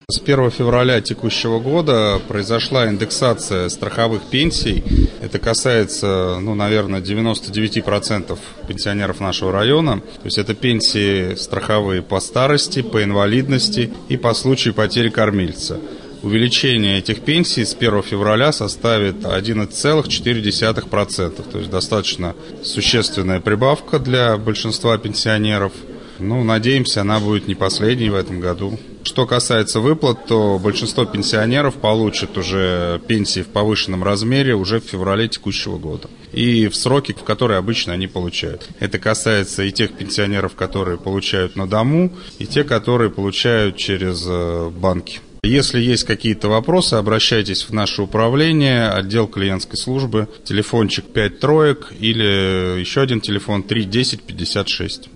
С 1 февраля текущего года произошла индексация страховых пенсий. Это касается, наверное, 99% пенсионеров нашего района. То есть это пенсии страховые по старости, по инвалидности и по случаю потери кормильца. Увеличение этих пенсий с 1 февраля составит 11,4%. То есть достаточно существенная прибавка для большинства пенсионеров. Надеемся, она будет не последней в этом году. Что касается выплат, то большинство пенсионеров получат уже пенсии в повышенном размере уже в феврале текущего года. И в сроки, в которые обычно они получают. Это касается и тех пенсионеров, которые получают на дому, и те, которые получают через банки. Если есть какие-то вопросы, обращайтесь в наше управление, отдел клиентской службы, телефончик 5 троек или еще один телефон 3 10 56.